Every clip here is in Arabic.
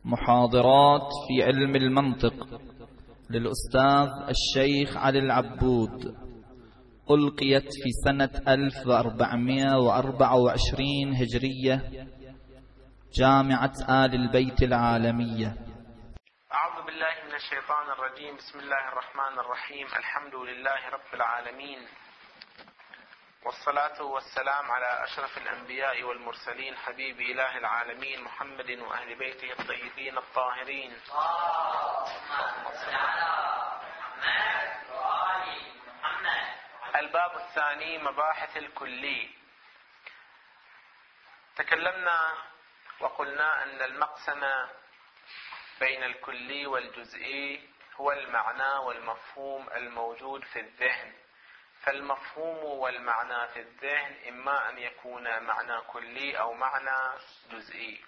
محاضرات في علم المنطق للأستاذ الشيخ علي العبود، ألقيت في سنة 1424 هجرية، جامعة آل البيت العالمية. أعوذ بالله من الشيطان الرجيم. بسم الله الرحمن الرحيم. الحمد لله رب العالمين، والصلاة والسلام على أشرف الأنبياء والمرسلين، حبيب إله العالمين محمد وأهل بيته الطيبين الطاهرين. الباب الثاني، مباحث الكلي. تكلمنا وقلنا أن المقسم بين الكلي والجزئي هو المعنى والمفهوم الموجود في الذهن، فالمفهوم والمعنى في الذهن إما أن يكون معنى كلي أو معنى جزئي.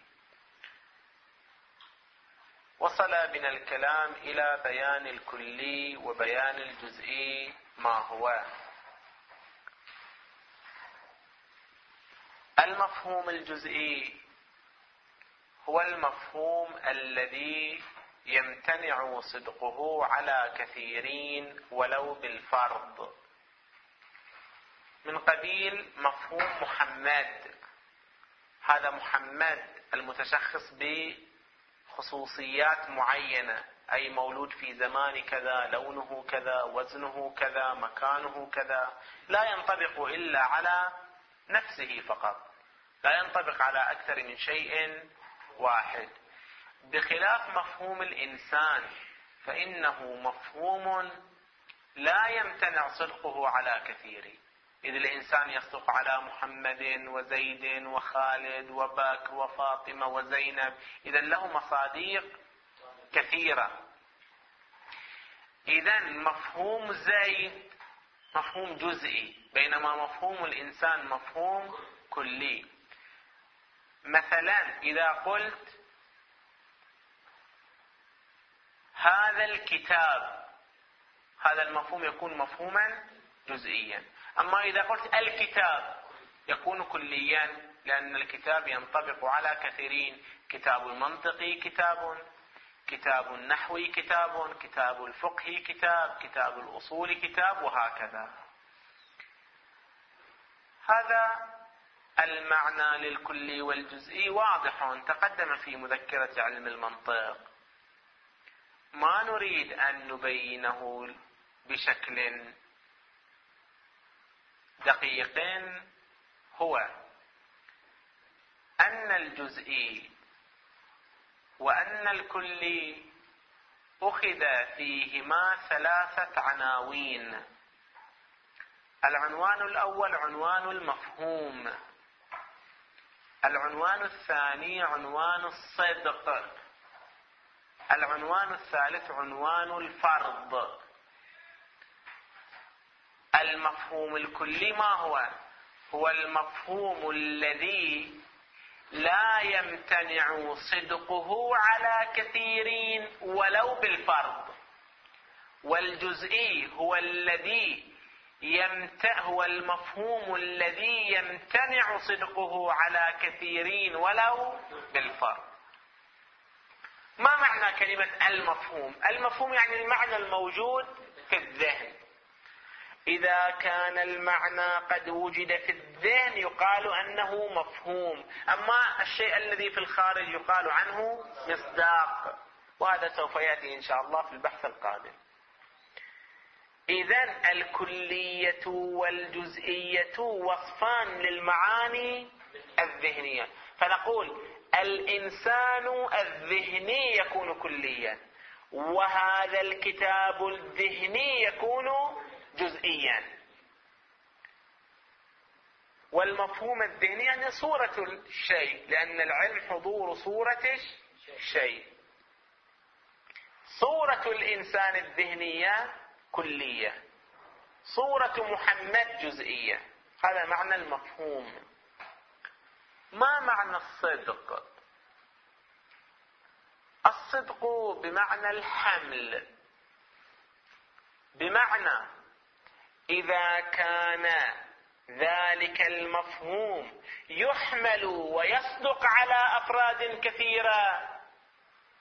وصل بنا الكلام إلى بيان الكلي وبيان الجزئي ما هو. المفهوم الجزئي هو المفهوم الذي يمتنع صدقه على كثيرين ولو بالفرض، من قبيل مفهوم محمد. هذا محمد المتشخص بخصوصيات معينة، أي مولود في زمان كذا، لونه كذا، وزنه كذا، مكانه كذا، لا ينطبق إلا على نفسه فقط، لا ينطبق على أكثر من شيء واحد. بخلاف مفهوم الإنسان فإنه مفهوم لا يمتنع صدقه على كثير، إذ الإنسان يصدق على محمد وزيد وخالد وبكر وفاطمة وزينب، إذا له مصاديق كثيرة. إذا مفهوم زيد مفهوم جزئي، بينما مفهوم الإنسان مفهوم كلي. مثلا إذا قلت هذا الكتاب، هذا المفهوم يكون مفهوما جزئيا. أما إذا قلت الكتاب يكون كليا، لأن الكتاب ينطبق على كثيرين. كتاب المنطقي كتاب النحوي كتاب الفقه كتاب الأصول كتاب، وهكذا. هذا المعنى للكلي والجزئي واضح، تقدم في مذكرة علم المنطق. ما نريد أن نبينه بشكل دقيق هو أن الجزئي وأن الكلي أخذ فيهما 3 عناوين. العنوان الأول عنوان المفهوم، العنوان الثاني عنوان الصدق، العنوان الثالث عنوان الفرض. المفهوم الكلي ما هو؟ هو المفهوم الذي لا يمتنع صدقه على كثيرين ولو بالفرض. والجزئي هو المفهوم الذي يمتنع صدقه على كثيرين ولو بالفرض. ما معنى كلمة المفهوم؟ المفهوم يعني المعنى الموجود في الذهن. إذا كان المعنى قد وجد في الذهن يقال أنه مفهوم، أما الشيء الذي في الخارج يقال عنه مصداق، وهذا سوف يأتي إن شاء الله في البحث القادم. إذن الكلية والجزئية وصفان للمعاني الذهنية، فنقول الإنسان الذهني يكون كليا، وهذا الكتاب الذهني يكون جزئيا. والمفهوم الذهني يعني صورة الشيء، لأن العلم حضور صورة الشيء. صورة الإنسان الذهنية كلية، صورة محمد جزئية. هذا معنى المفهوم. ما معنى الصدق؟ الصدق بمعنى الحمل، بمعنى إذا كان ذلك المفهوم يحمل ويصدق على أفراد كثيرة،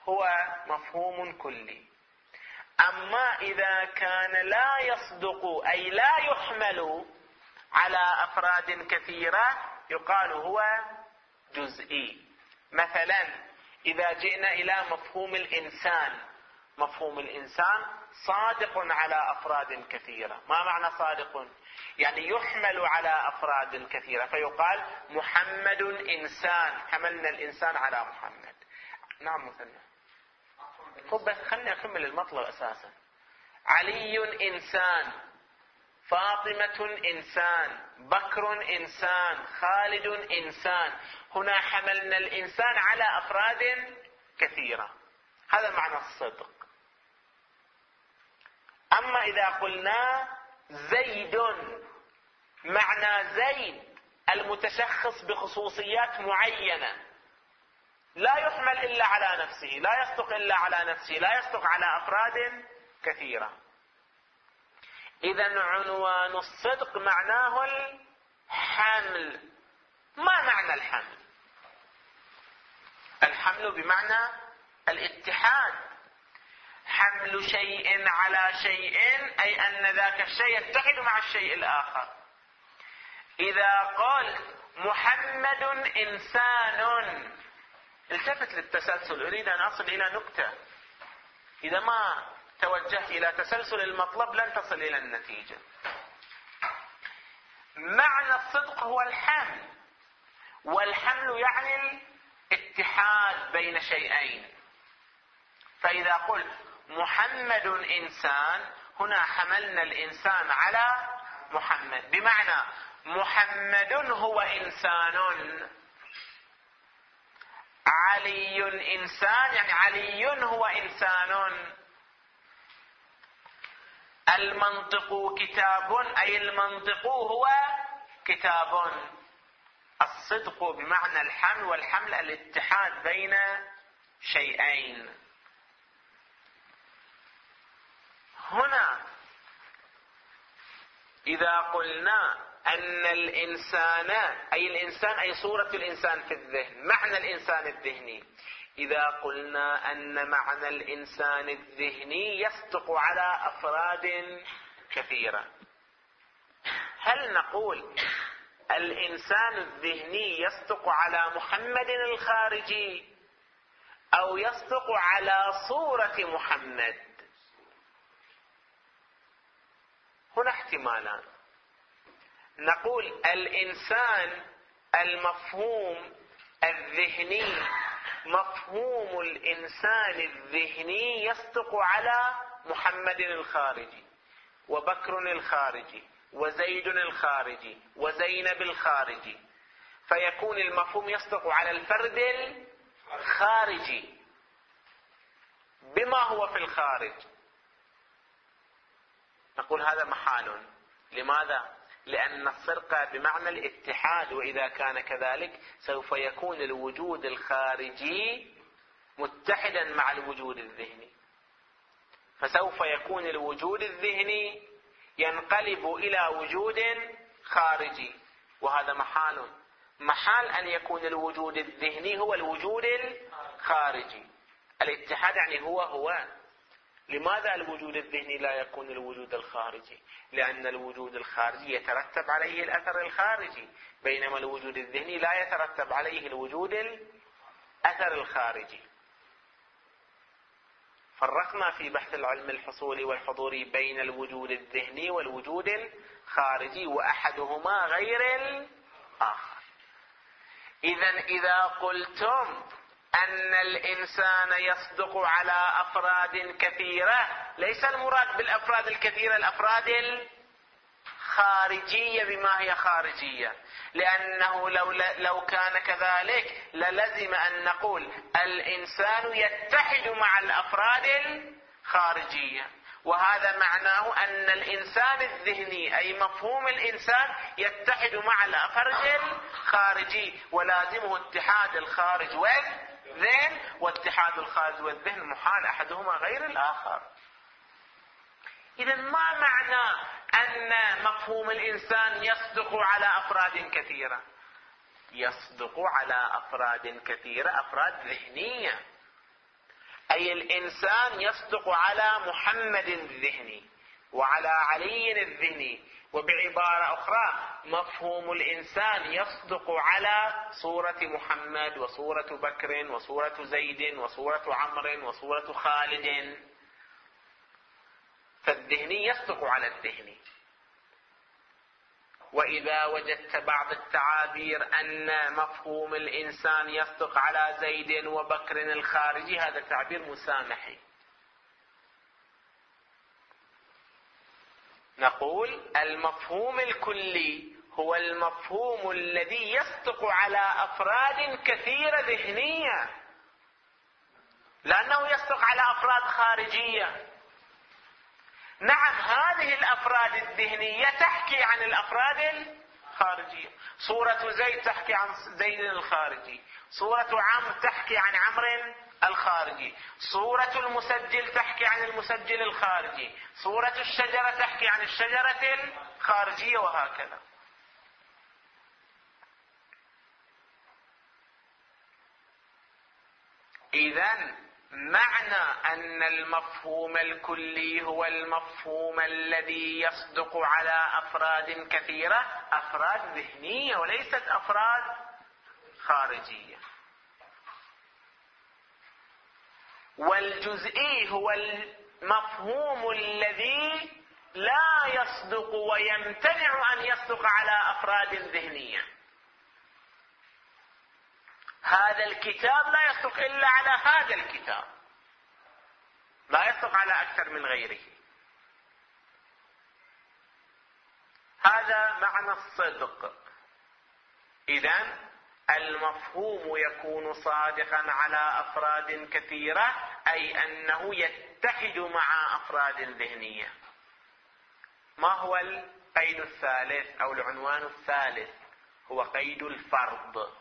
هو مفهوم كلي. أما إذا كان لا يصدق أي لا يحمل على أفراد كثيرة يقال هو جزئي. مثلا إذا جئنا إلى مفهوم الإنسان، مفهوم الإنسان صادق على أفراد كثيرة. ما معنى صادق؟ يعني يحمل على أفراد كثيرة، فيقال محمد إنسان، حملنا الإنسان على محمد. نعم مثلا طب بس خلني أكمل المطلب أساسا. علي إنسان، فاطمة إنسان، بكر إنسان، خالد إنسان. هنا حملنا الإنسان على أفراد كثيرة، هذا معنى الصدق. أما إذا قلنا زيد، معنى زيد المتشخص بخصوصيات معينة، لا يحمل إلا على نفسه، لا يصدق إلا على نفسه، لا يصدق على أفراد كثيرة. إذن عنوان الصدق معناه الحمل. ما معنى الحمل؟ الحمل بمعنى الاتحاد، حمل شيء على شيء، أي أن ذاك الشيء يتحد مع الشيء الآخر. إذا قلت محمد إنسان، التفت للتسلسل، أريد أن أصل إلى نقطة. إذا ما توجهت إلى تسلسل المطلب لن تصل إلى النتيجة. معنى الصدق هو الحمل، والحمل يعني الاتحاد بين شيئين. فإذا قلت محمد إنسان، هنا حملنا الإنسان على محمد، بمعنى محمد هو إنسان، علي إنسان يعني علي هو إنسان. المنطق كتاب، أي المنطق هو كتاب. الصدق بمعنى الحمل، والحمل الاتحاد بين شيئين. هنا إذا قلنا أن الإنسان، أي الإنسان أي صورة الإنسان في الذهن، معنى الإنسان الذهني، إذا قلنا أن معنى الإنسان الذهني يصدق على أفراد كثيرة، هل نقول الإنسان الذهني يصدق على محمد الخارجي أو يصدق على صورة محمد؟ هنا احتمالان. نقول الإنسان المفهوم الذهني، مفهوم الإنسان الذهني يصدق على محمد الخارجي، وبكر الخارجي، وزيد الخارجي، وزينب الخارجي، فيكون المفهوم يصدق على الفرد الخارجي بما هو في الخارج. نقول هذا محال. لماذا؟ لأن الصدق بمعنى الاتحاد، وإذا كان كذلك سوف يكون الوجود الخارجي متحدا مع الوجود الذهني، فسوف يكون الوجود الذهني ينقلب إلى وجود خارجي، وهذا محال. محال أن يكون الوجود الذهني هو الوجود الخارجي. الاتحاد يعني هو. لماذا الوجود الذهني لا يكون الوجود الخارجي؟ لأن الوجود الخارجي يترتب عليه الأثر الخارجي، بينما الوجود الذهني لا يترتب عليه الوجود الأثر الخارجي. فرقنا في بحث العلم الحصولي والحضوري بين الوجود الذهني والوجود الخارجي، وأحدهما غير الآخر. إذا قلتم أن الإنسان يصدق على أفراد كثيرة، ليس المراد بالأفراد الكثيرة الأفراد الخارجية بما هي خارجية، لأنه لو كان كذلك للزم أن نقول الإنسان يتحد مع الأفراد الخارجية، وهذا معناه أن الإنسان الذهني أي مفهوم الإنسان يتحد مع الفرد الخارجي، ولازمه اتحاد الخارج والذهن، واتحاد الخارج والذهن محال، أحدهما غير الآخر. إذن ما معنى أن مفهوم الإنسان يصدق على أفراد كثيرة؟ يصدق على أفراد كثيرة، أفراد ذهنية. أي الإنسان يصدق على محمد الذهني وعلى علي الذهني. وبعبارة أخرى مفهوم الإنسان يصدق على صورة محمد وصورة بكر وصورة زيد وصورة عمرو وصورة خالد. فالذهني يصدق على الذهني. وإذا وجدت بعض التعابير أن مفهوم الإنسان يصدق على زيد وبكر الخارجي، هذا تعبير مسامحي. نقول المفهوم الكلي هو المفهوم الذي يصدق على أفراد كثيرة ذهنية، لأنه يصدق على أفراد خارجية. نعم، هذه الأفراد الذهنية تحكي عن الأفراد الخارجية. صورة زيد تحكي عن زيد الخارجي، صورة عمرو تحكي عن عمرو الخارجي، صورة المسجل تحكي عن المسجل الخارجي، صورة الشجرة تحكي عن الشجرة الخارجية، وهكذا. إذن معنى أن المفهوم الكلي هو المفهوم الذي يصدق على أفراد كثيرة، أفراد ذهنية وليست أفراد خارجية. والجزئي هو المفهوم الذي لا يصدق ويمتنع أن يصدق على أفراد ذهنية. هذا الكتاب لا يصدق إلا على هذا الكتاب، لا يصدق على أكثر من غيره. هذا معنى الصدق. إذن المفهوم يكون صادقا على أفراد كثيرة، أي أنه يتحد مع أفراد ذهنية. ما هو القيد الثالث أو العنوان الثالث؟ هو قيد الفرض.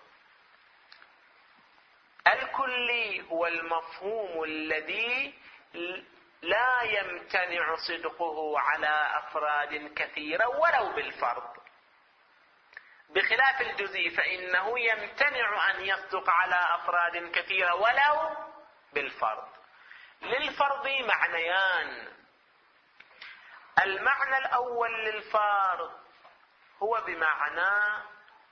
الكلي هو المفهوم الذي لا يمتنع صدقه على أفراد كثيرة ولو بالفرض، بخلاف الجزئي فإنه يمتنع أن يصدق على أفراد كثيرة ولو بالفرض. للفرض معنيان. المعنى الأول للفرض هو بمعنى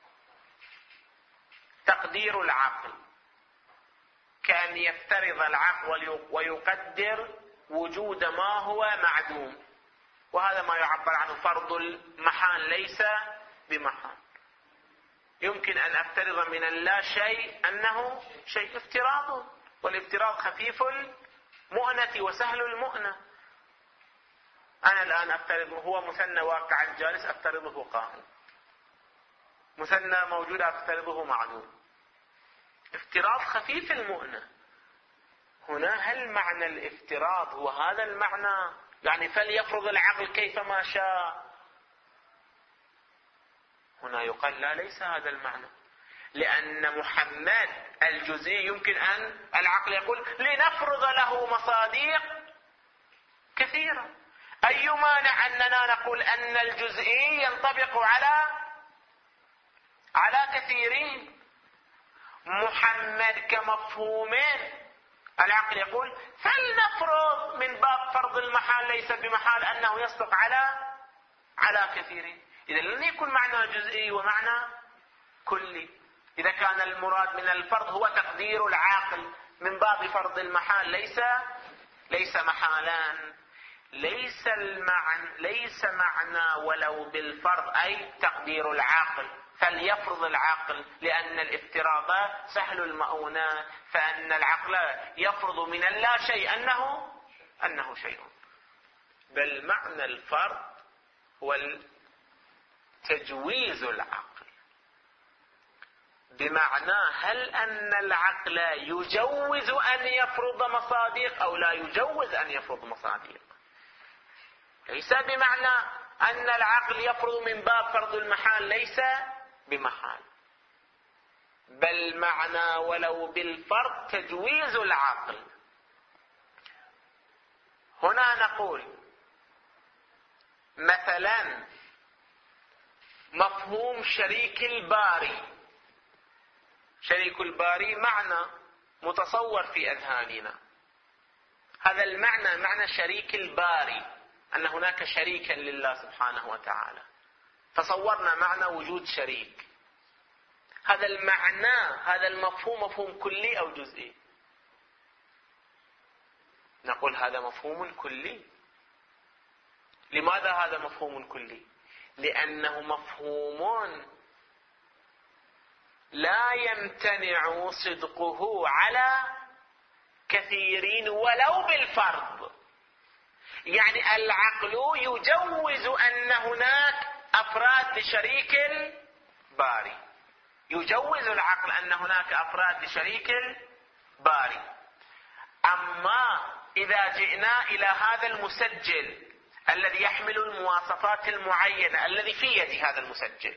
تقدير العقل، كأن يفترض العقل ويقدر وجود ما هو معدوم، وهذا ما يعبر عنه فرض المحال ليس بمحال. يمكن أن أفترض من اللا شيء أنه شيء افتراض، والافتراض خفيف المؤنة وسهل المؤنة. أنا الآن أفترض هو مثنى واقع جالس، أفترضه قائم. مثنى موجود أفترضه معدوم. افتراض خفيف المؤنة. هنا هل معنى الافتراض هو هذا المعنى؟ يعني فليفرض العقل كيفما شاء. هنا يقال لا، ليس هذا المعنى، لأن محمد الجزئي يمكن أن العقل يقول لنفرض له مصادق كثيرة. أي مانع أننا نقول أن الجزئي ينطبق على كثيرين؟ محمد كمفهوم العقل يقول فلنفرض من باب فرض المحال ليس بمحال أنه يصدق على كثيرين. إذا لن يكون معنى جزئي ومعنى كلي. إذا كان المراد من الفرض هو تقدير العاقل من باب فرض المحال ليس محالان. ليس معنى ولو بالفرض أي تقدير العاقل، فليفرض العقل، لأن الافتراض سهل المؤونة، فأن العقل يفرض من اللا شيء أنه شيء. بل معنى الفرض هو تجويز العقل، بمعنى هل أن العقل يجوز أن يفرض مصادق أو لا يجوز أن يفرض مصادق. ليس بمعنى أن العقل يفرض من باب فرض المحال ليس بمحال، بل معنى ولو بالفرض تجويز العقل. هنا نقول مثلا مفهوم شريك الباري. شريك الباري معنى متصور في أذهاننا، هذا المعنى معنى شريك الباري، أن هناك شريكا لله سبحانه وتعالى. تصورنا معنى وجود شريك. هذا المعنى، هذا المفهوم مفهوم كلي أو جزئي؟ نقول هذا مفهوم كلي. لماذا هذا مفهوم كلي؟ لأنه مفهوم لا يمتنع صدقه على كثيرين ولو بالفرض. يعني العقل يجوز أن هناك أفراد لشريك الباري، يجوز العقل أن هناك أفراد لشريك الباري. أما إذا جئنا إلى هذا المسجل الذي يحمل المواصفات المعينة الذي في يدي هذا المسجل،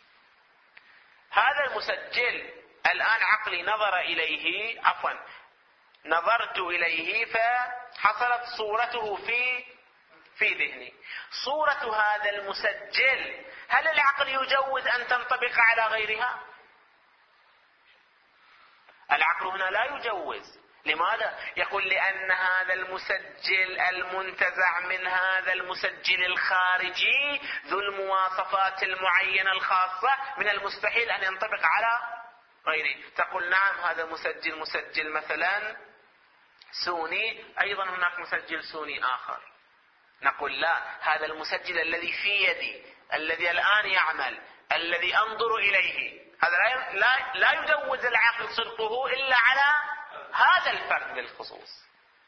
هذا المسجل الآن عقلي نظر إليه، نظرت إليه فحصلت صورته في ذهني. صورة هذا المسجل هل العقل يجوز أن تنطبق على غيرها؟ العقل هنا لا يجوز. لماذا؟ يقول لأن هذا المسجل المنتزع من هذا المسجل الخارجي ذو المواصفات المعينة الخاصة من المستحيل أن ينطبق على غيره. تقول نعم هذا مسجل مثلا سوني، أيضا هناك مسجل سوني آخر. نقول لا، هذا المسجل الذي في يدي الذي الآن يعمل الذي أنظر إليه هذا لا يجوز العقل صدقه إلا على هذا الفرد بالخصوص.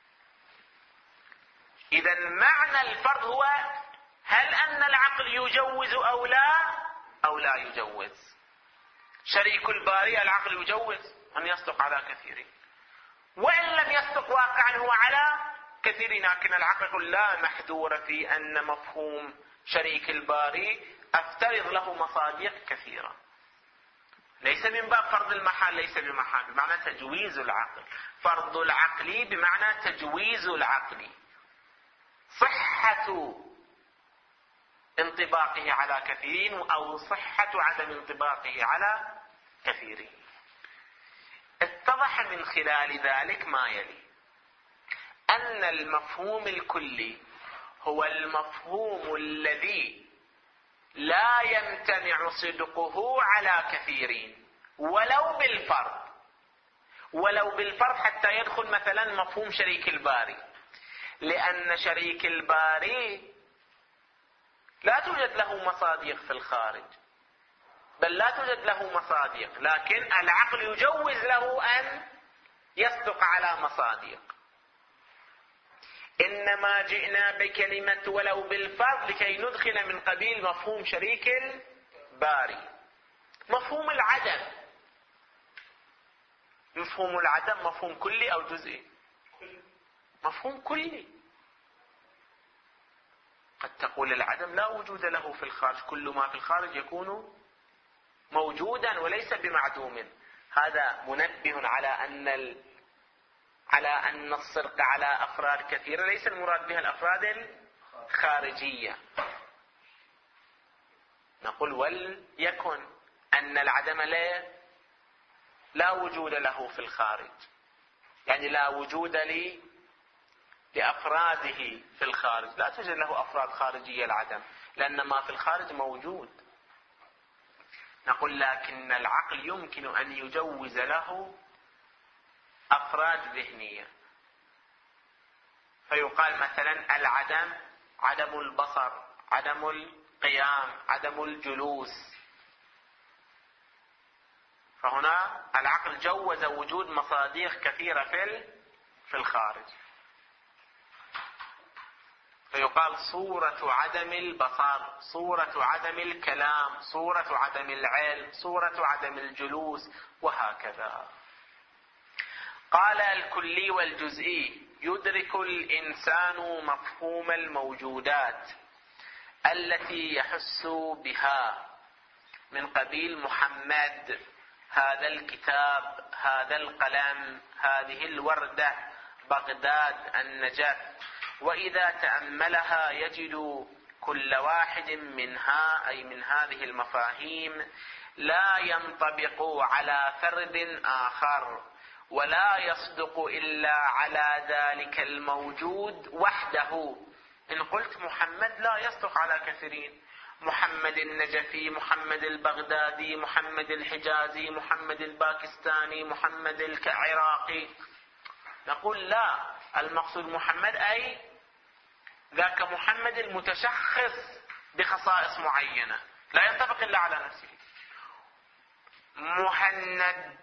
إذا معنى الفرد هو هل أن العقل يجوز أو لا يجوز. شريك الباري العقل يجوز أن يصدق على كثيرين، وإن لم يصدق واقعا هو على كثيرين، لكن العقل يقول لا محذور في أن مفهوم شريك الباري أفترض له مصادق كثيرة. ليس من باب فرض المحال، ليس بمحال، بمعنى تجويز العقل. فرض العقل بمعنى تجويز العقل، صحة انطباقه على كثيرين أو صحة عدم انطباقه على كثيرين. اتضح من خلال ذلك ما يلي: أن المفهوم الكلي هو المفهوم الذي لا يمتنع صدقه على كثيرين ولو بالفرض حتى يدخل مثلا مفهوم شريك الباري. لأن شريك الباري لا توجد له مصادق في الخارج، بل لا توجد له مصادق، لكن العقل يجوز له أن يصدق على مصادق. إنما جئنا بكلمة ولو بالفرض لكي ندخل من قبيل مفهوم شريك الباري. مفهوم العدم، مفهوم كلي أو جزئي؟ مفهوم كلي. قد تقول العدم لا وجود له في الخارج، كل ما في الخارج يكون موجودا وليس بمعدوم. هذا منبه على أن الصدق على أفراد كثيرة ليس المراد بها الأفراد الخارجية. نقول وليكن أن العدم لا وجود له في الخارج، يعني لا وجود لأفراده في الخارج، لا توجد له أفراد خارجية العدم، لأن ما في الخارج موجود. نقول لكن العقل يمكن أن يجوز له أفراد ذهنية، فيقال مثلا العدم عدم البصر، عدم القيام، عدم الجلوس. فهنا العقل جوز وجود مصادق كثيرة في الخارج، فيقال صورة عدم البصر، صورة عدم الكلام، صورة عدم العلم، صورة عدم الجلوس، وهكذا. قال الكلي والجزئي: يدرك الإنسان مفهوم الموجودات التي يحس بها من قبيل محمد، هذا الكتاب، هذا القلم، هذه الوردة، بغداد، النجف. وإذا تأملها يجد كل واحد منها، أي من هذه المفاهيم، لا ينطبق على فرد آخر، ولا يصدق إلا على ذلك الموجود وحده. إن قلت محمد لا يصدق على كثيرين، محمد النجفي، محمد البغدادي، محمد الحجازي، محمد الباكستاني، محمد العراقي. نقول لا، المقصود محمد أي ذاك محمد المتشخص بخصائص معينة لا ينطبق إلا على نفسه. مهند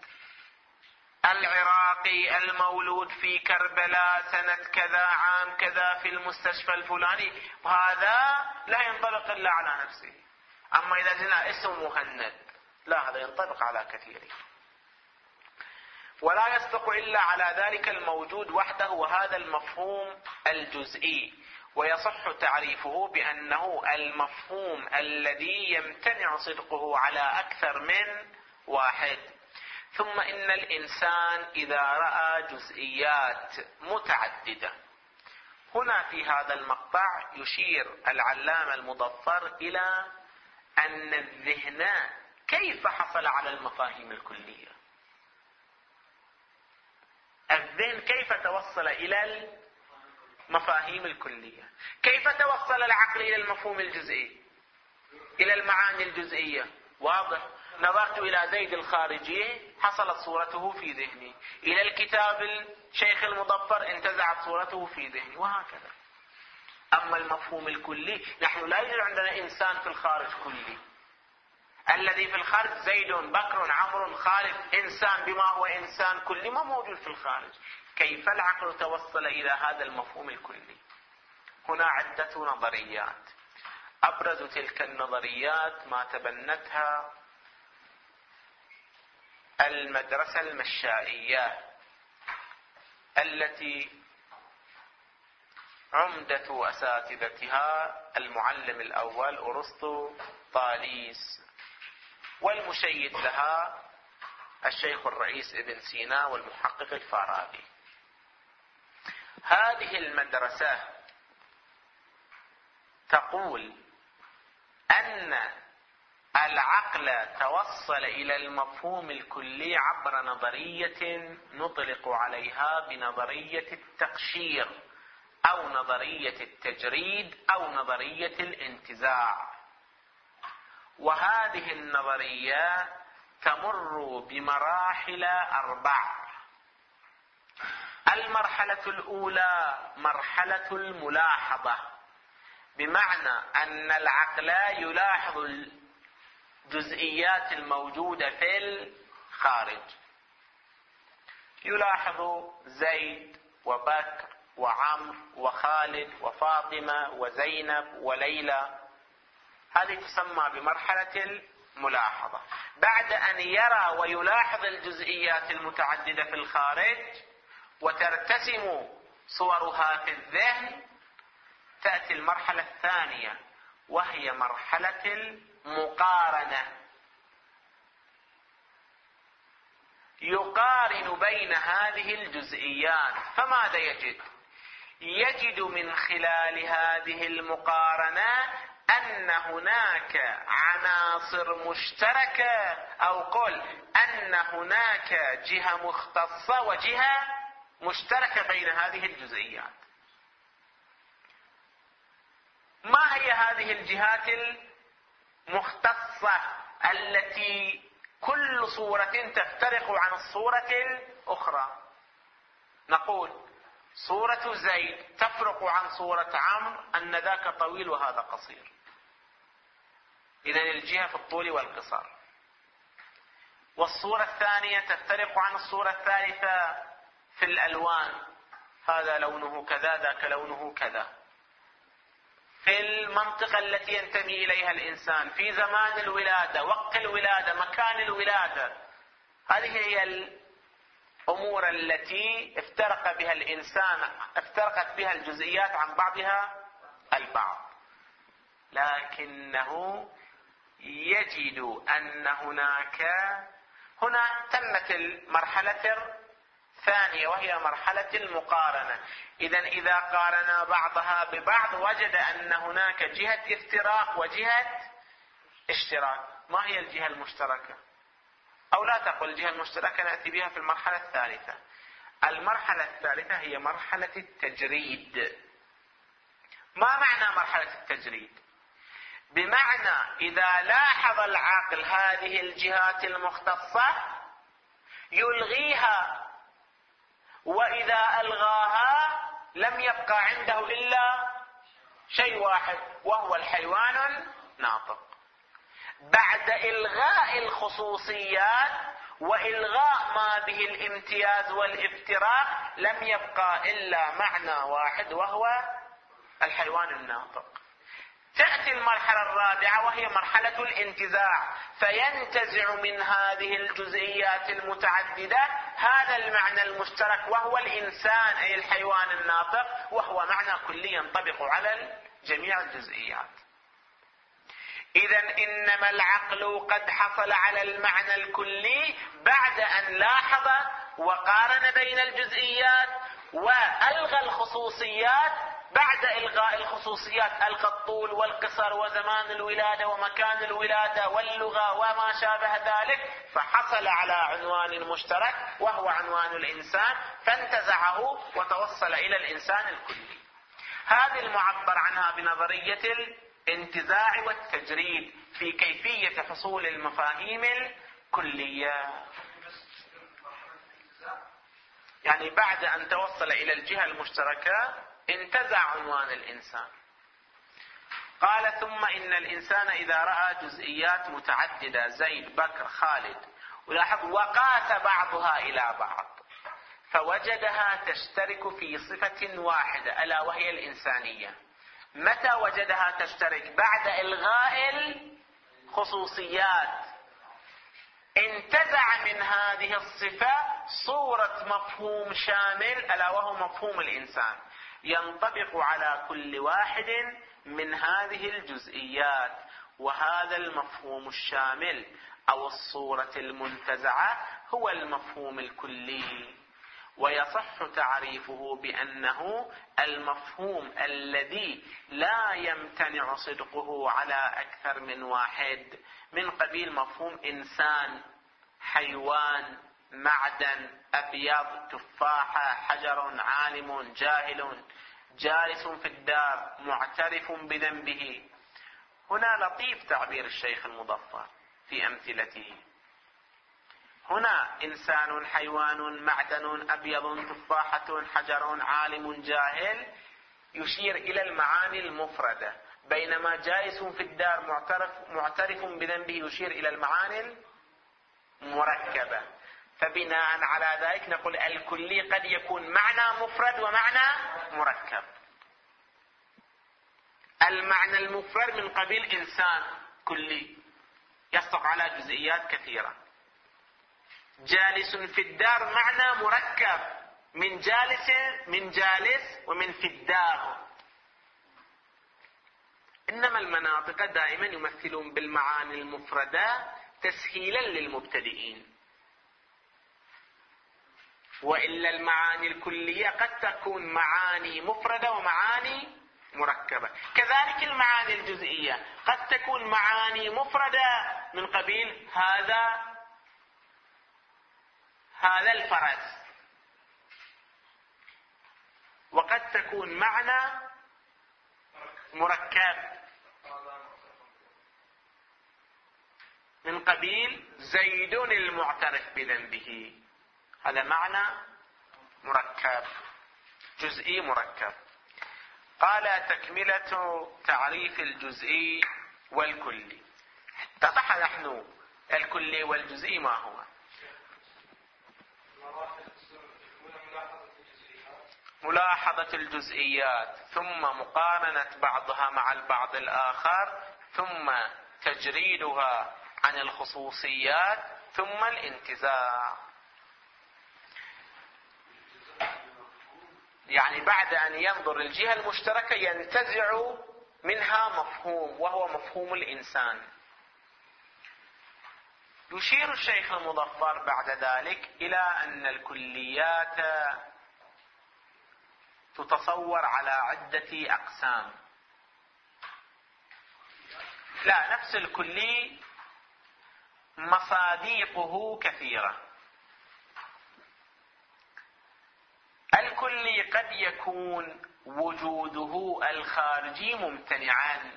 العراقي المولود في كربلاء سنة كذا عام كذا في المستشفى الفلاني، وهذا لا ينطبق إلا على نفسه. أما إذا جئنا اسم مهند لا، هذا ينطبق على كثيرين. ولا يصدق إلا على ذلك الموجود وحده، وهذا المفهوم الجزئي، ويصح تعريفه بأنه المفهوم الذي يمتنع صدقه على أكثر من واحد. ثم إن الإنسان إذا رأى جزئيات متعددة، هنا في هذا المقطع يشير العلامة المظفر إلى أن الذهن كيف حصل على المفاهيم الكلية، الذهن كيف توصل إلى المفاهيم الكلية، كيف توصل العقل إلى المفهوم الجزئي، إلى المعاني الجزئية. واضح، نظرت إلى زيد الخارجي حصلت صورته في ذهني، إلى الكتاب الشيخ المظفر انتزعت صورته في ذهني، وهكذا. أما المفهوم الكلي، نحن لا يوجد عندنا إنسان في الخارج كلي. الذي في الخارج زيد، بكر، عمرو، خالد، إنسان بما هو إنسان كلي ما موجود في الخارج. كيف العقل توصل إلى هذا المفهوم الكلي؟ هنا عدة نظريات. أبرز تلك النظريات ما تبنتها المدرسة المشائية، التي عمدة أساتذتها المعلم الأول أرسطو طاليس، والمشيد لها الشيخ الرئيس ابن سينا والمحقق الفارابي. هذه المدرسة تقول أن العقل توصل إلى المفهوم الكلي عبر نظرية نطلق عليها بنظرية التقشير أو نظرية التجريد أو نظرية الانتزاع. وهذه النظرية تمر بمراحل 4. المرحلة الأولى مرحلة الملاحظة، بمعنى أن العقل يلاحظ الجزئيات الموجودة في الخارج، يلاحظ زيد وبكر وعمر وخالد وفاطمة وزينب وليلى. هذه تسمى بمرحلة الملاحظة. بعد أن يرى ويلاحظ الجزئيات المتعددة في الخارج وترتسم صورها في الذهن، تأتي المرحلة الثانية وهي مرحلة المقارنة. يقارن بين هذه الجزئيات، فماذا يجد؟ يجد من خلال هذه المقارنة أن هناك عناصر مشتركة، أو قل أن هناك جهة مختصة وجهة مشتركة بين هذه الجزئيات. ما هي هذه الجهات المختصة التي كل صورة تفترق عن الصورة الأخرى؟ نقول صورة زيد تفرق عن صورة عمرو أن ذاك طويل وهذا قصير، إذن الجهة في الطول والقصر. والصورة الثانية تفترق عن الصورة الثالثة في الألوان، هذا لونه كذا ذاك لونه كذا. في المنطقة التي ينتمي إليها الإنسان، في زمان الولادة، وقت الولادة، مكان الولادة. هذه هي الأمور التي افترقت بها الجزئيات عن بعضها البعض. لكنه يجد أن هنا تمت المرحلة الثانية وهي مرحلة المقارنة. إذا قارنا بعضها ببعض وجد أن هناك جهة افتراق وجهة اشتراك. ما هي الجهة المشتركة؟ أو لا تقل الجهة المشتركة نأتي بها في المرحلة الثالثة. المرحلة الثالثة هي مرحلة التجريد. ما معنى مرحلة التجريد؟ بمعنى إذا لاحظ العقل هذه الجهات المختصة يلغيها، وإذا ألغاها لم يبقى عنده إلا شيء واحد وهو الحيوان الناطق. بعد إلغاء الخصوصيات وإلغاء ما به الامتياز والافتراق لم يبقى إلا معنى واحد وهو الحيوان الناطق. تأتي المرحلة الرابعة وهي مرحلة الانتزاع، فينتزع من هذه الجزئيات المتعددة هذا المعنى المشترك وهو الإنسان أي الحيوان الناطق، وهو معنى كلي ينطبق على جميع الجزئيات. إذن إنما العقل قد حصل على المعنى الكلي بعد أن لاحظ وقارن بين الجزئيات وألغى الخصوصيات. بعد إلغاء الخصوصيات ألغى الطول والقصر وزمان الولادة ومكان الولادة واللغة وما شابه ذلك، فحصل على عنوان مشترك وهو عنوان الإنسان، فانتزعه وتوصل إلى الإنسان الكلي. هذه المعبر عنها بنظرية الانتزاع والتجريد في كيفية حصول المفاهيم الكلية. يعني بعد أن توصل إلى الجهة المشتركة انتزع عنوان الإنسان. قال ثم إن الإنسان إذا رأى جزئيات متعددة زيد بكر خالد ولاحظ وقاس بعضها إلى بعض فوجدها تشترك في صفة واحدة ألا وهي الإنسانية. متى وجدها تشترك؟ بعد إلغاء الخصوصيات. انتزع من هذه الصفة صورة مفهوم شامل ألا وهو مفهوم الإنسان، ينطبق على كل واحد من هذه الجزئيات. وهذا المفهوم الشامل أو الصورة المنتزعة هو المفهوم الكلي، ويصح تعريفه بأنه المفهوم الذي لا يمتنع صدقه على أكثر من واحد، من قبيل مفهوم إنسان، حيوان، معدن، أبيض، تفاحة، حجر، عالم، جاهل، جالس في الدار، معترف بذنبه. هنا لطيف تعبير الشيخ المظفر في أمثلته. هنا إنسان، حيوان، معدن، أبيض، تفاحة، حجر، عالم، جاهل يشير إلى المعاني المفردة، بينما جالس في الدار معترف بذنبه يشير إلى المعاني المركبة. فبناء على ذلك نقول الكلي قد يكون معنى مفرد ومعنى مركب. المعنى المفرد من قبيل إنسان كلي يصدق على جزئيات كثيرة. جالس في الدار معنى مركب من جالس ومن في الدار. إنما المناطق دائما يمثلون بالمعاني المفردة تسهيلا للمبتدئين، وإلا المعاني الكلية قد تكون معاني مفردة ومعاني مركبة. كذلك المعاني الجزئية قد تكون معاني مفردة من قبيل هذا الفرس، وقد تكون معنى مركب من قبيل زيد المعترف بذنبه، هذا معنى مركب جزئي مركب. قال تكملة تعريف الجزئي والكلي. اتضح نحن الكلي والجزئي ما هو. ملاحظة الجزئيات، ثم مقارنة بعضها مع البعض الآخر، ثم تجريدها عن الخصوصيات، ثم الانتزاع. يعني بعد أن ينظر الجهة المشتركة ينتزع منها مفهوم وهو مفهوم الإنسان. يشير الشيخ المظفر بعد ذلك إلى أن الكليات تتصور على عدة أقسام. لا، نفس الكلي مصاديقه كثيرة. الكلي قد يكون وجوده الخارجي ممتنعا،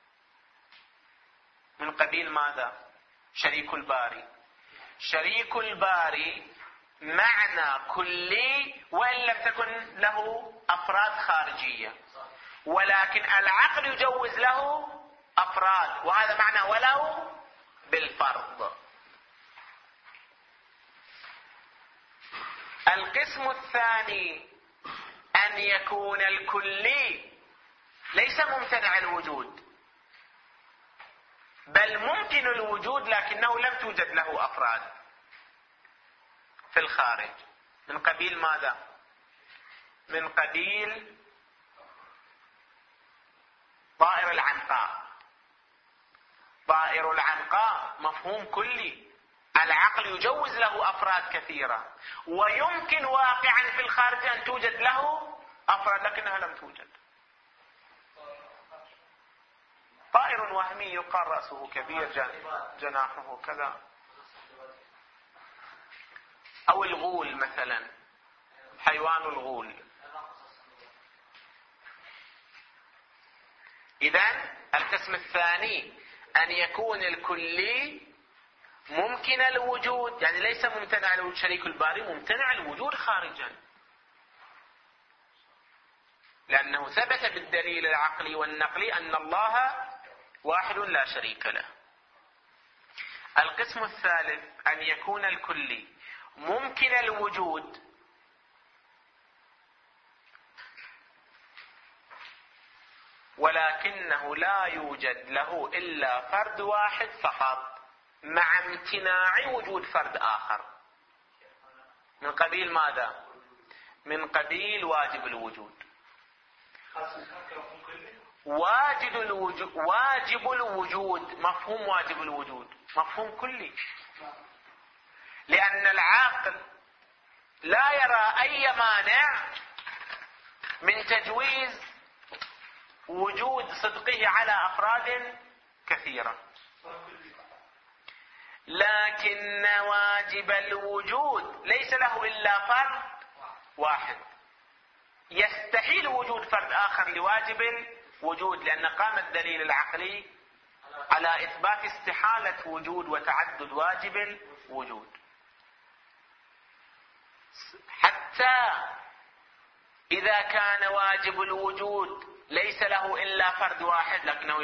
من قبيل ماذا؟ شريك الباري. شريك الباري معنى كلي وإن لم تكن له أفراد خارجية، ولكن العقل يجوز له أفراد، وهذا معنى ولو بالفرض. القسم الثاني أن يكون الكلي ليس ممتنع الوجود، بل ممكن الوجود لكنه لم توجد له أفراد في الخارج، من قبيل ماذا؟ من قبيل طائر العنقاء. طائر العنقاء مفهوم كلي، العقل يجوز له أفراد كثيرة، ويمكن واقعا في الخارج أن توجد له أفراد لكنها لم توجد. طائر وهمي يقال رأسه كبير جناحه كذا، أو الغول مثلا، حيوان الغول. إذن القسم الثاني أن يكون الكلي ممكن الوجود، يعني ليس ممتنع الوجود. شريك الباري ممتنع الوجود خارجا، لأنه ثبت بالدليل العقلي والنقلي أن الله واحد لا شريك له. القسم الثالث أن يكون الكلي ممكن الوجود ولكنه لا يوجد له إلا فرد واحد فقط، مع امتناع وجود فرد آخر. من قبيل ماذا؟ من قبيل واجب الوجود. واجب الوجود مفهوم واجب الوجود مفهوم كلي، لأن العاقل لا يرى أي مانع من تجويز وجود صدقه على أفراد كثيرة، لكن واجب الوجود ليس له إلا فرد واحد. يستحيل وجود فرد آخر لواجب الوجود، لأن قام الدليل العقلي على إثبات استحالة وجود وتعدد واجب الوجود. حتى إذا كان واجب الوجود ليس له إلا فرد واحد لكنه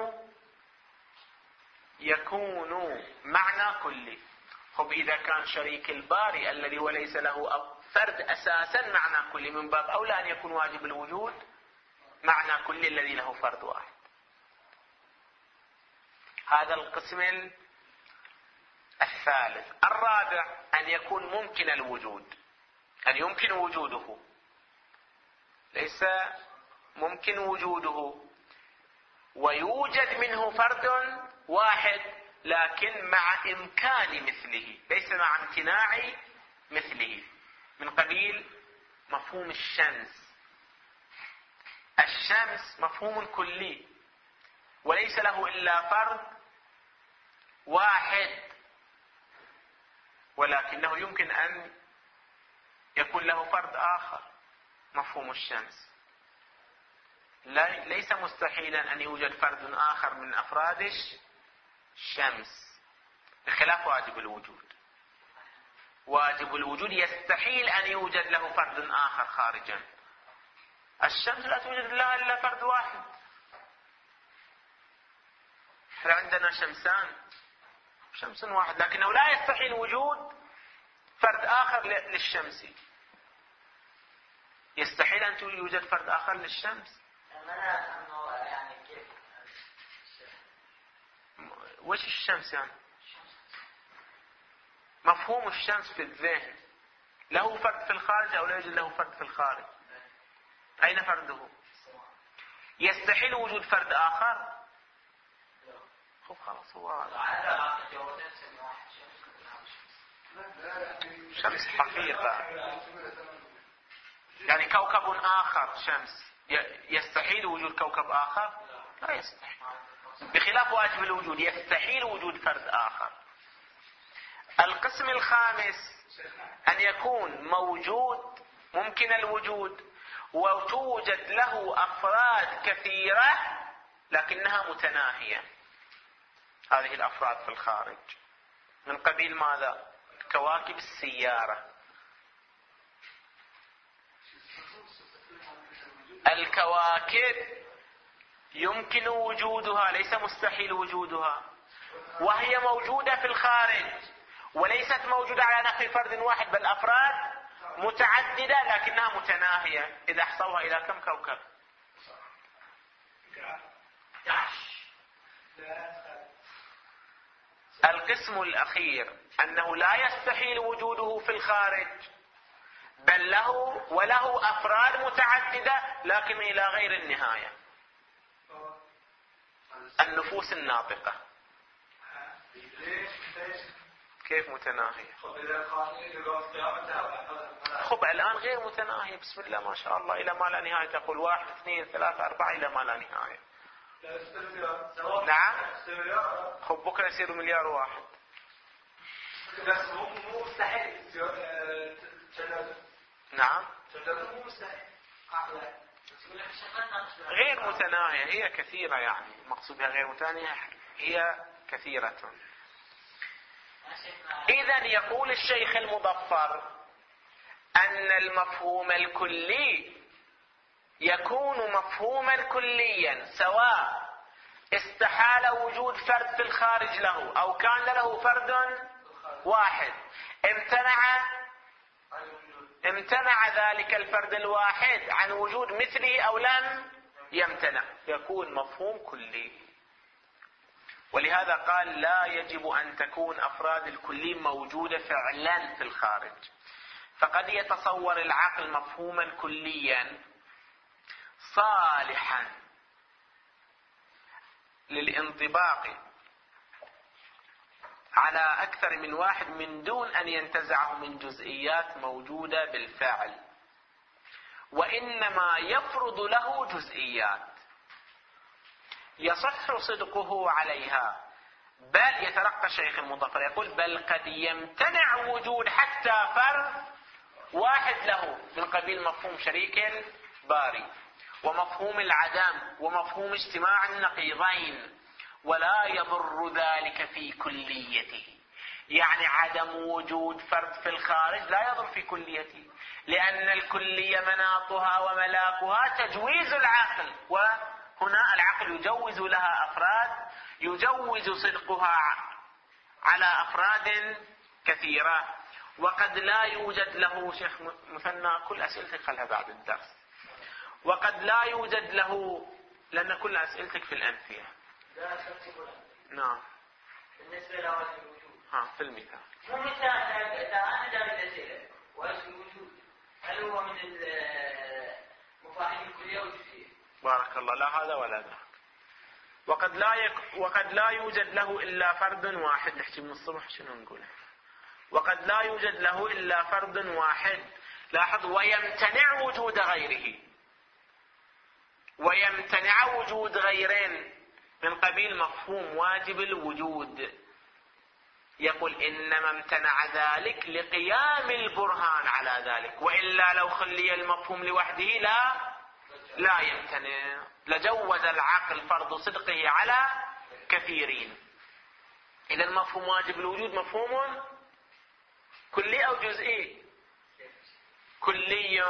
يكون معنى كلي. خب إذا كان شريك الباري الذي وليس له فرد أساسا معنى كلي، من باب أولى أن يكون واجب الوجود معنى كلي الذي له فرد واحد. هذا القسم الثالث. الرابع أن يكون ممكن الوجود، أن يمكن وجوده، ليس ممكن وجوده ويوجد منه فرد واحد لكن مع إمكان مثله، ليس مع امتناع مثله. من قبيل مفهوم الشمس. الشمس مفهوم كلي وليس له إلا فرد واحد، ولكنه يمكن أن يكون له فرد آخر. مفهوم الشمس ليس مستحيلا أن يوجد فرد آخر من أفراد الشمس، بخلاف واجب الوجود. واجب الوجود يستحيل أن يوجد له فرد آخر خارجا. الشمس لا توجد لها إلا فرد واحد. احنا عندنا شمسان، شمس واحد، لكنه لا يستحيل وجود فرد آخر للشمس. يستحيل أن يوجد فرد آخر للشمس. وش الشمس يعني؟ مفهوم الشمس في الذهن له فرد في الخارج أو لا يوجد له فرد في الخارج؟ أين فرده؟ يستحيل وجود فرد آخر؟ خلاص هو شمس حقيقة، يعني كوكب آخر شمس. يستحيل وجود كوكب آخر؟ لا يستحيل. بخلاف واجب الوجود يستحيل وجود فرد آخر. القسم الخامس أن يكون موجود ممكن الوجود وتوجد له أفراد كثيرة لكنها متناهية. هذه الأفراد في الخارج من قبيل ماذا؟ كواكب السيارة. الكواكب يمكن وجودها، ليس مستحيل وجودها، وهي موجودة في الخارج وليست موجودة على نحو فرد واحد بل أفراد متعددة لكنها متناهية. إذا أحصوها إلى كم كوكب؟ القسم الأخير أنه لا يستحيل وجوده في الخارج بل وله أفراد متعددة لكن إلى غير النهاية. النفوس الناطقة كيف متناهية؟ خب الآن غير متناهية بسم الله ما شاء الله إلى ما لا نهاية، تقول 1 2 3 4 إلى ما لا نهاية. نعم خب بكرة يصير مليار واحد. مو مستحيل. نعم مو مستحيل. غير متناهية، هي كثيرة، يعني المقصود بها غير متناهية هي كثيرة. إذن يقول الشيخ المظفر أن المفهوم الكلي يكون مفهوما كليا سواء استحال وجود فرد في الخارج له أو كان له فرد واحد. امتنع ذلك الفرد الواحد عن وجود مثله أو لم يمتنع، يكون مفهوم كلي. ولهذا قال لا يجب أن تكون أفراد الكلي موجودة فعلا في الخارج. فقد يتصور العقل مفهوما كليا صالحا للانطباق على أكثر من واحد من دون أن ينتزعه من جزئيات موجودة بالفعل، وإنما يفرض له جزئيات يصح صدقه عليها. بل يترقى الشيخ المظفر يقول بل قد يمتنع وجود حتى فرد واحد له من قبيل مفهوم شريك الباري ومفهوم العدم ومفهوم اجتماع النقيضين، ولا يضر ذلك في كليته. يعني عدم وجود فرد في الخارج لا يضر في كليته، لأن الكلية مناطها وملاكها تجويز العقل، وهنا العقل يجوز لها أفراد يجوز صدقها على أفراد كثيرة. وقد لا يوجد له شيخ مثنى كل أسئلتك خلها بعد الدرس. وقد لا يوجد له لأن كل أسئلتك في الأمثلة. نعم بالنسبة لواجب الوجود في المثال مو مثال أنا جايب الأسئلة. واجب الوجود هل هو من المفاهيم الكلية والجزئية؟ بارك الله، لا هذا ولا ذاك. وقد لا يوجد له إلا فرد واحد. نحكي من الصبح شنو نقول؟ وقد لا يوجد له إلا فرد واحد. لاحظ ويمتنع وجود غيره، ويمتنع وجود غيرين من قبيل مفهوم واجب الوجود. يقول إنما امتنع ذلك لقيام البرهان على ذلك، وإلا لو خلي المفهوم لوحده لا يمتنع، لجوز العقل فرض صدقه على كثيرين. إذا المفهوم واجب الوجود مفهوم كلي أو جزئي؟ كلي،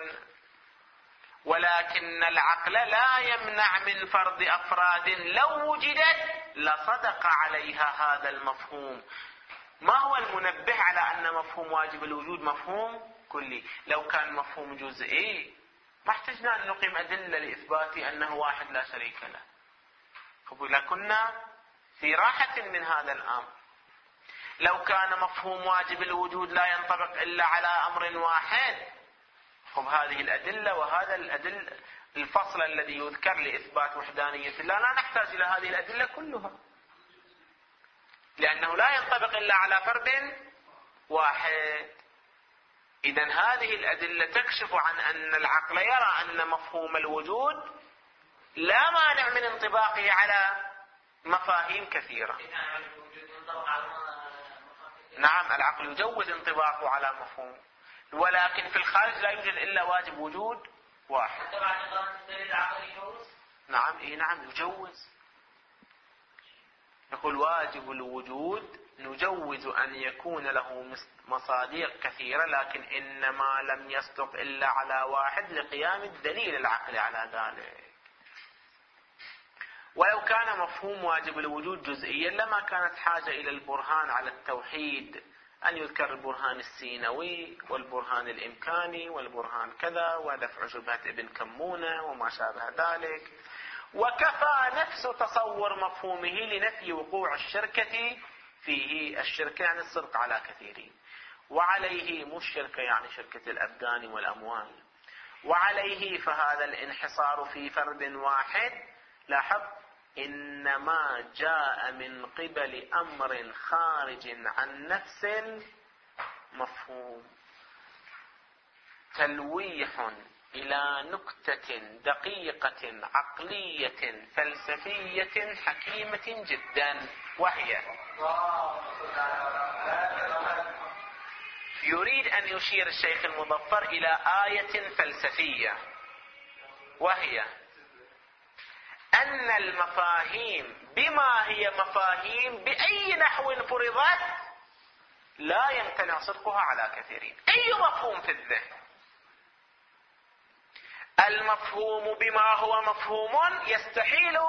ولكن العقل لا يمنع من فرض أفراد لو وجدت لصدق عليها هذا المفهوم. ما هو المنبه على أن مفهوم واجب الوجود مفهوم كلي؟ لو كان مفهوم جزئي ما احتجنا أن نقيم أدلة لإثبات أنه واحد لا شريك له، لكنا في راحة من هذا الأمر. لو كان مفهوم واجب الوجود لا ينطبق إلا على أمر واحد، هذه الأدلة وهذا الفصل الذي يذكر لإثبات وحدانية الله لا نحتاج إلى هذه الأدلة كلها، لأنه لا ينطبق إلا على فرد واحد. إذن هذه الأدلة تكشف عن أن العقل يرى أن مفهوم الوجود لا مانع من انطباقه على مفاهيم كثيرة. نعم العقل يجوز انطباقه على مفهوم، ولكن في الخارج لا يوجد إلا واجب وجود واحد. حتى بعد إقامة الدليل العقل يجوز؟ نعم نعم يجوز. يقول واجب الوجود نجوز أن يكون له مصادق كثيرة، لكن إنما لم يصدق إلا على واحد لقيام الدليل العقلي على ذلك. ولو كان مفهوم واجب الوجود جزئيا لما كانت حاجة إلى البرهان على التوحيد، أن يذكر البرهان السينوي والبرهان الإمكاني والبرهان كذا ودفع شبهة ابن كمونة وما شابه ذلك. وكفى نفس تصور مفهومه لنفي وقوع الشركة فيه، الشركة يعني الصدق على كثيرين، وعليه مش شركة يعني شركة الأبدان والأموال، وعليه فهذا الانحصار في فرد واحد لاحظ إنما جاء من قبل أمر خارج عن نفس المفهوم، تلويح إلى نكتة دقيقة عقلية فلسفية حكيمة جدا، وهي يريد أن يشير الشيخ المظفر إلى آية فلسفية، وهي أن المفاهيم بما هي مفاهيم بأي نحو فرضت لا يمتنع صدقها على كثيرين. أي مفهوم في الذهن المفهوم بما هو مفهوم يستحيل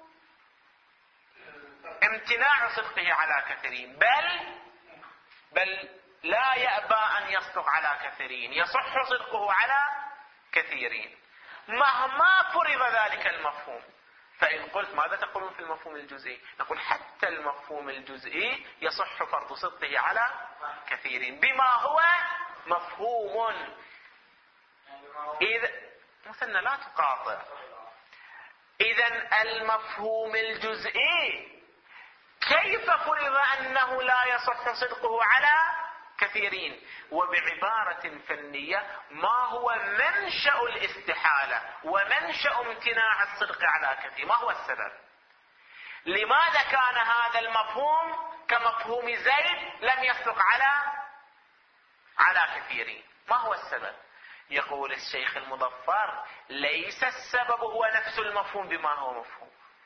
امتناع صدقه على كثيرين، بل لا يأبى أن يصدق على كثيرين، يصح صدقه على كثيرين مهما فرض ذلك المفهوم. فإن قلت ماذا تقولون في المفهوم الجزئي؟ نقول حتى المفهوم الجزئي يصح فرض صدقه على كثيرين بما هو مفهوم. إذا مثلنا لا تقاطع، إذن المفهوم الجزئي كيف فرض أنه لا يصح صدقه على كثيرين؟ وبعبارة فنية ما هو منشأ الاستحالة ومنشأ امتناع الصدق على كثير؟ ما هو السبب؟ لماذا كان هذا المفهوم كمفهوم زيد لم يصدق على كثيرين؟ ما هو السبب؟ يقول الشيخ المظفر ليس السبب هو نفس المفهوم بما هو مفهوم،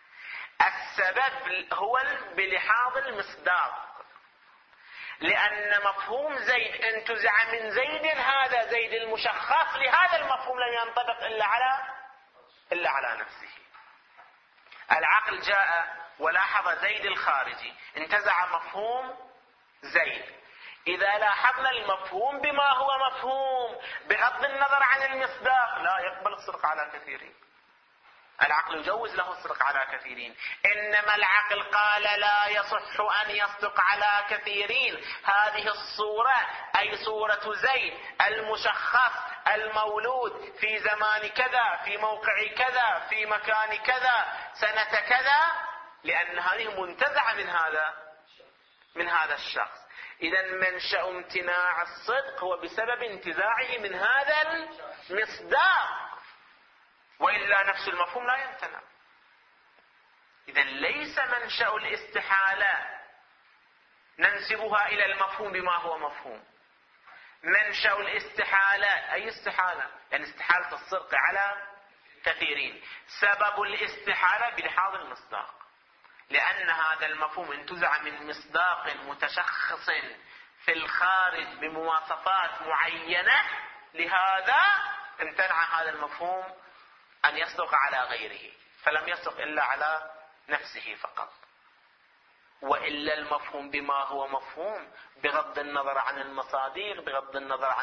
السبب هو بلحاظ المصداق، لأن مفهوم زيد انتزع من زيد، هذا زيد المشخص لهذا المفهوم لم ينطبق إلا على نفسه. العقل جاء ولاحظ زيد الخارجي انتزع مفهوم زيد، إذا لاحظنا المفهوم بما هو مفهوم بغض النظر عن المصداق لا يقبل الصدق على كثيرين. العقل يجوز له الصدق على كثيرين، إنما العقل قال لا يصح أن يصدق على كثيرين. هذه الصورة أي صورة زيد المشخص المولود في زمان كذا في موقع كذا في مكان كذا سنة كذا، لأن هذه منتزعة من هذا الشخص. إذن منشأ امتناع الصدق هو بسبب انتزاعه من هذا المصداق، وإلا نفس المفهوم لا يمتنع. إذن ليس منشأ الاستحالة ننسبها إلى المفهوم بما هو مفهوم. منشأ الاستحالة أي استحالة؟ يعني استحالة الصدق على كثيرين. سبب الاستحالة بلحاظ المصداق، لأن هذا المفهوم انتزع من مصداق متشخص في الخارج بمواصفات معينة، لهذا امتنع هذا المفهوم أن يصدق على غيره، فلم يصدق إلا على نفسه فقط. وإلا المفهوم بما هو مفهوم بغض النظر عن المصادر، بغض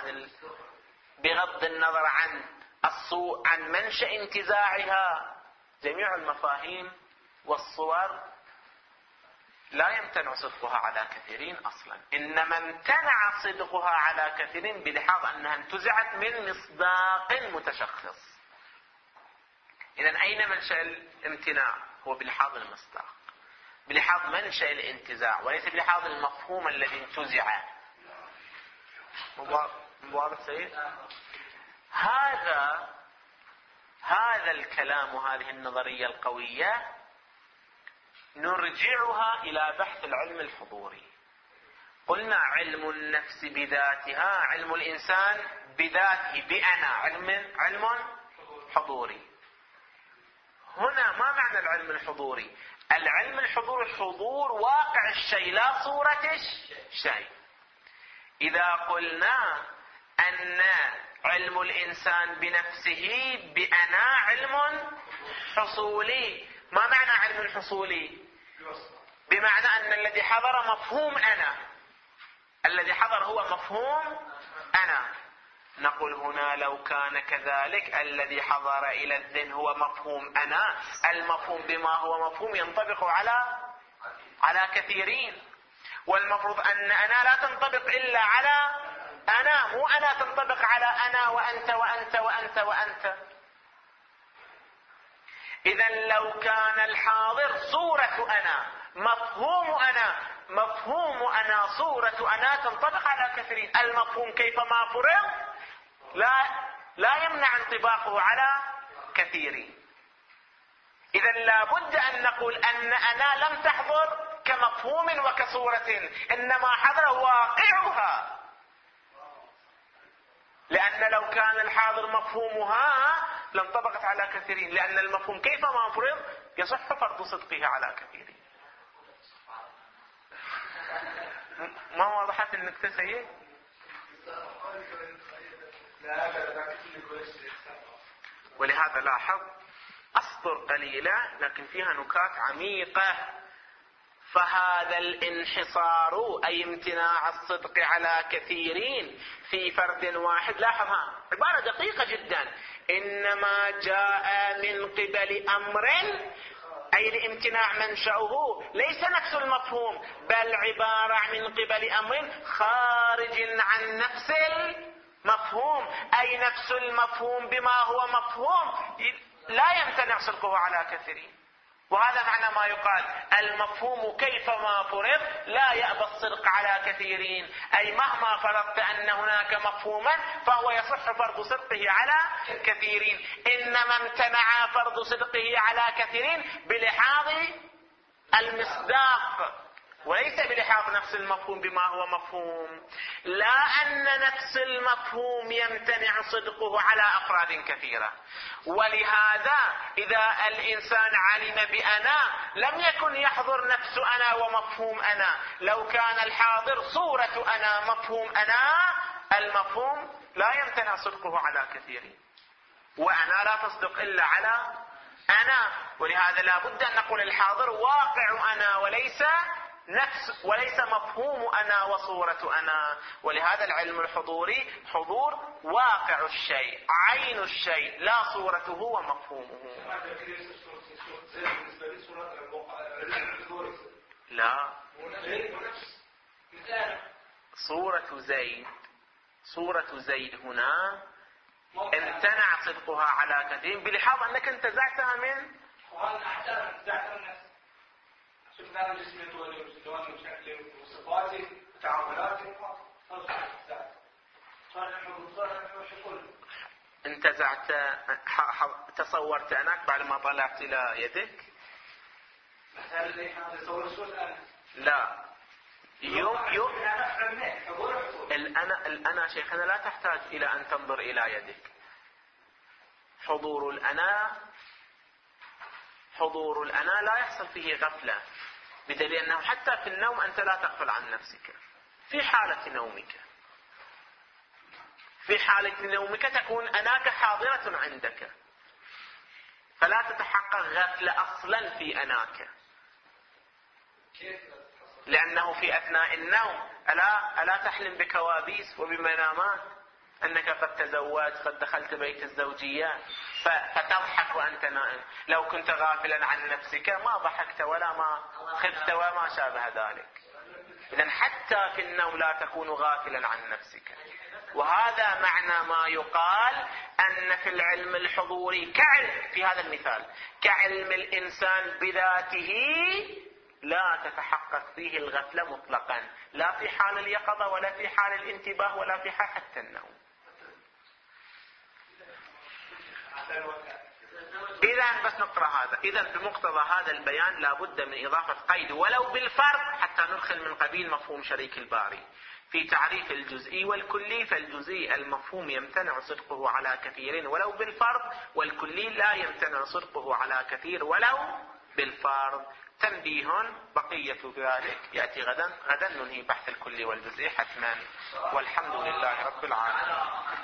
النظر عن منشأ انتزاعها، جميع المفاهيم والصور لا يمتنع صدقها على كثيرين أصلا، إنما امتنع صدقها على كثيرين بلحاظ أنها انتزعت من مصداق متشخص. إذن أين منشأ الامتناع؟ هو بلحاظ المصداق، بلحاظ منشأ الانتزاع، وليس بلحاظ المفهوم الذي انتزع. مواضح سيد؟ هذا الكلام وهذه النظرية القوية نرجعها إلى بحث العلم الحضوري، قلنا علم النفس بذاتها، علم الإنسان بذاته بأنا علم حضوري. هنا ما معنى العلم الحضوري؟ العلم الحضوري حضور واقع الشيء لا صورة الشيء. إذا قلنا أن علم الإنسان بنفسه بأنا علم حصولي، ما معنى علم حصولي؟ بمعنى أن الذي حضر مفهوم أنا، الذي حضر هو مفهوم أنا. نقول هنا لو كان كذلك الذي حضر إلى الذهن هو مفهوم أنا، المفهوم بما هو مفهوم ينطبق على كثيرين، والمفروض أن أنا لا تنطبق إلا على أنا، مو أنا تنطبق على أنا وأنت وأنت وأنت وأنت. إذن لو كان الحاضر صورة أنا، مفهوم أنا صورة أنا تنطبق على كثيرين. المفهوم كيفما فرض لا يمنع انطباقه على كثيرين. إذن لابد أن نقول أن أنا لم تحضر كمفهوم وكصورة، إنما حضر واقعها، لأن لو كان الحاضر مفهومها لانطبقت على كثيرين، لأن المفهوم كيفما فرض يصح فرض صدقه على كثيرين. ما وضحت النكتة سيء؟ ولهذا لاحظ أسطر قليلة لكن فيها نكات عميقة. فهذا الانحصار أي امتناع الصدق على كثيرين في فرد واحد، لاحظها عبارة دقيقة جدا، إنما جاء من قبل أمر، أي الامتناع منشأه ليس نفس المفهوم، بل عبارة من قبل أمر خارج عن نفس المفهوم، أي نفس المفهوم بما هو مفهوم لا يمتنع صدقه على كثيرين. وهذا معنى ما يقال المفهوم كيفما فرض لا يأبى الصدق على كثيرين، أي مهما فرضت أن هناك مفهوما فهو يصح فرض صدقه على كثيرين، إنما امتنع فرض صدقه على كثيرين بلحاظ المصداق وليس بلحاظ نفس المفهوم بما هو مفهوم. لا أن نفس المفهوم يمتنع صدقه على أفراد كثيرة، ولهذا إذا الإنسان علم بأنا لم يكن يحضر نفس أنا ومفهوم أنا. لو كان الحاضر صورة أنا مفهوم أنا، المفهوم لا يمتنع صدقه على كثيرين، وأنا لا تصدق إلا على أنا. ولهذا لا بد أن نقول الحاضر واقع أنا وليس مفهوم أنا وصورة أنا. ولهذا العلم الحضوري حضور واقع الشيء، عين الشيء، لا صورته ومفهومه. لا، صورة زيد هنا امتنع صدقها على كثير بلحاظ أنك انتزعتها من شفنا جسمه ولونه وشكله وصفاته وتعاملاته انتزعت، تصورت أنك بعد ما طلعت إلى يدك. لا، الأنا شيخنا لا تحتاج إلى أن تنظر إلى يدك. حضور الأنا لا يحصل فيه غفلة، بدليل أنه حتى في النوم أنت لا تغفل عن نفسك. في حالة نومك تكون أناك حاضرة عندك، فلا تتحقق غفلة أصلا في أناك، لأنه في أثناء النوم ألا تحلم بكوابيس وبمنامات أنك قد تزوجت، قد دخلت بيت الزوجية، فتضحك وأنت نائم. لو كنت غافلا عن نفسك ما ضحكت ولا ما خفت وما شابه ذلك. إذن حتى في النوم لا تكون غافلا عن نفسك. وهذا معنى ما يقال أن في العلم الحضوري في هذا المثال كعلم الإنسان بذاته لا تتحقق فيه الغفلة مطلقا، لا في حال اليقظة ولا في حال الانتباه ولا في حال حتى النوم. إذا بس نقرأ هذا. إذا بمقتضى هذا البيان لابد من إضافة قيد ولو بالفرض حتى ندخل من قبيل مفهوم شريك الباري. في تعريف الجزئي والكلي، فالجزئي المفهوم يمتنع صدقه على كثير ولو بالفرض، والكلي لا يمتنع صدقه على كثير ولو بالفرض. تنبيه بقية ذلك يأتي غدا ننهي بحث الكلي والجزئي حتما، والحمد لله رب العالمين.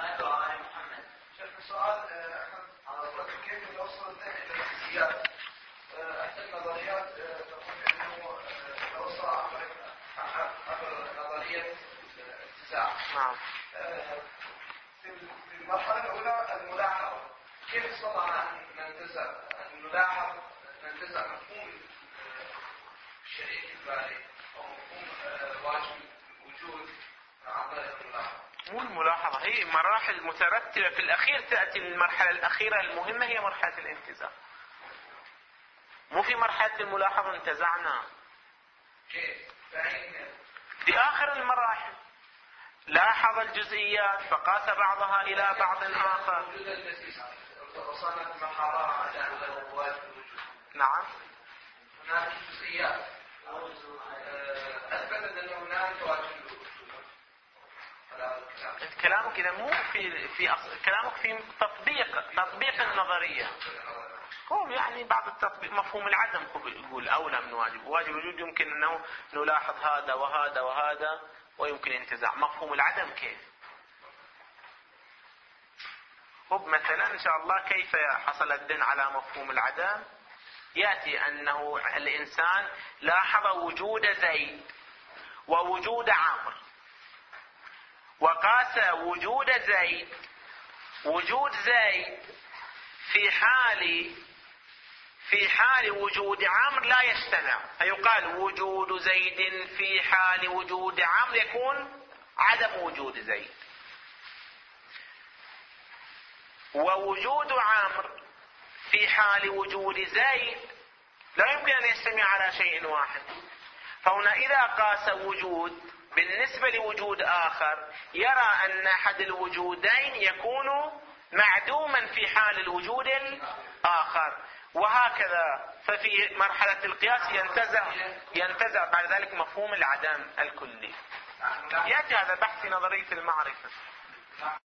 سؤال كيف نوصل إلى النفسيات؟ أحد النظريات تقول أنه نوصل عبر نظرية الانتزاع. نعم. في المرحلة الأولى الملاحظة، كيف استطعنا أن ننتزع مفهوم الشريك الباري أو مفهوم واجب الوجود عن طريق الملاحظة؟ مو الملاحظة، هي مراحل مترتبة. في الأخير تأتي المرحلة الأخيرة المهمة هي مرحلة الانتزاع. مو في مرحلة الملاحظة انتزعنا. كيف؟ في آخر المراحل لاحظ الجزئيات فقاس بعضها إلى بعض آخر. وصلنا في مرحلة على واجب الوجود. نعم. هناك جزئيات أثبتت أن هناك واجب الوجود. كلامك إذا مو في كلامك في تطبيق النظرية. هو يعني بعض التطبيق مفهوم العدم يقول أولى من واجب الوجود. يمكن أنه نلاحظ هذا وهذا وهذا ويمكن انتزاع. مفهوم العدم كيف؟ مثلا إن شاء الله كيف حصل الدين على مفهوم العدم؟ يأتي أنه الإنسان لاحظ وجود زيد ووجود عمرو، وقاس وجود زيد في حال وجود عمرو لا يجتمع، فيقال وجود زيد في حال وجود عمرو يكون عدم وجود زيد، ووجود عمرو في حال وجود زيد لا يمكن أن يجتمع على شيء واحد. فهنا إذا قاس وجود بالنسبة لوجود آخر يرى أن أحد الوجودين يكون معدوما في حال الوجود الآخر، وهكذا. ففي مرحلة القياس ينتزع بعد ذلك مفهوم العدم الكلي. يأتي هذا بحث في نظرية المعرفة.